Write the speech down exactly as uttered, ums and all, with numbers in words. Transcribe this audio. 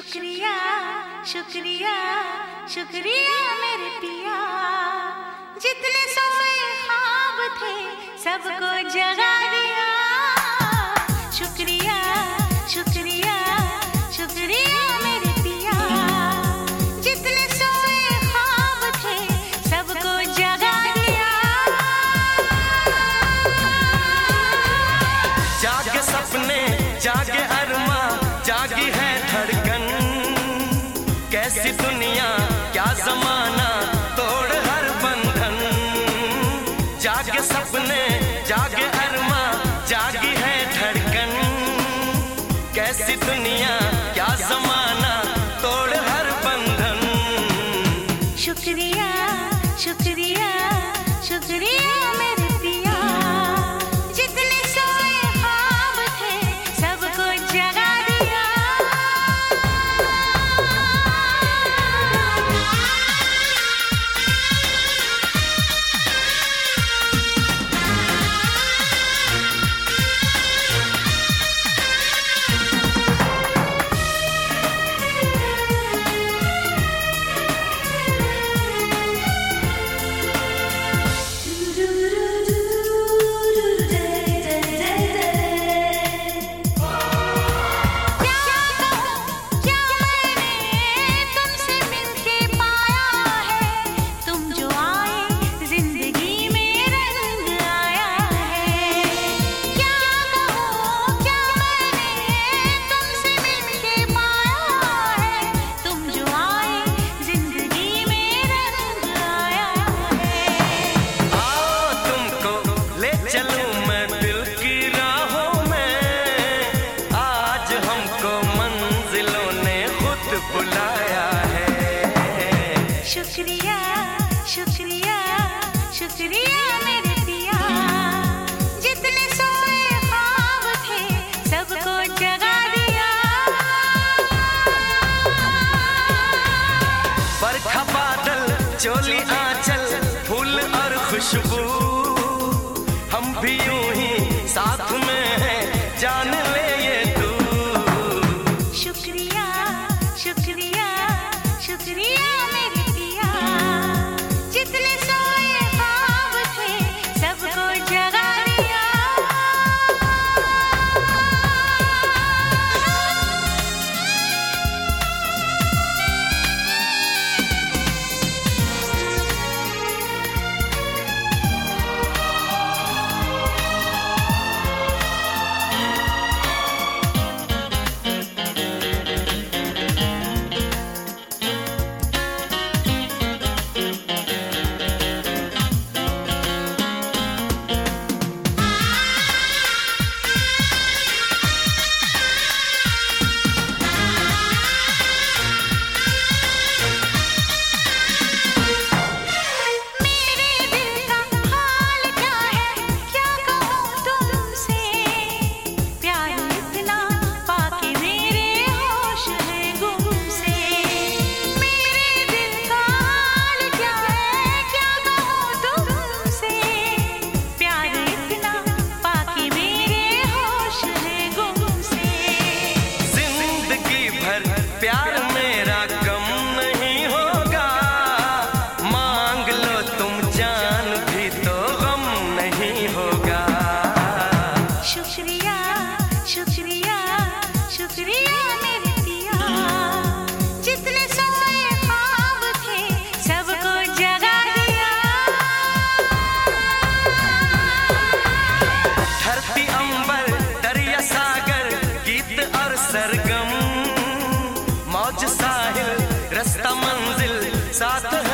शुक्रिया शुक्रिया शुक्रिया मेरे पिया, जितने सोए ख्वाब थे सबको जगा दिया। शुक्रिया शुक्रिया शुक्रिया मेरे पिया, जितने सोए ख्वाब थे सबको जगा दिया। जागे सपने जागे अरमा जागी है धड़कन, कैसी दुनिया क्या जमाना तोड़ हर बंधन। जागे सपने जागे अरमा जागी है धड़कन, कैसी दुनिया क्या जमाना तोड़ हर बंधन। शुक्रिया शुक्रिया शुक्रिया मेरे पिया, जितने सोए ख्वाब थे सबको जगा दिया। शुक्रिया शुक्रिया शुक्रिया मेरे पिया, जितने सोए ख्वाब थे सबको जगा दिया। बरखा बादल चोली आंचल फूल और खुशबू, हम भी यूं ही साथ में हैं जान ले ये तू। शुक्रिया शुक्रिया शुक्रिया मेरे पिया, जितने सोए ख्वाब थे सबको जगा दिया। प्यार मेरा कम नहीं होगा, मांग लो तुम जान भी तो गम नहीं होगा। शुक्रिया शुक्रिया शुक्रिया मेरे पिया, जितने सोए ख्वाब थे सबको जगा दिया। धरती अंबर दरिया सागर गीत और सरगम, मौज साहिल रास्ता मंजिल साथ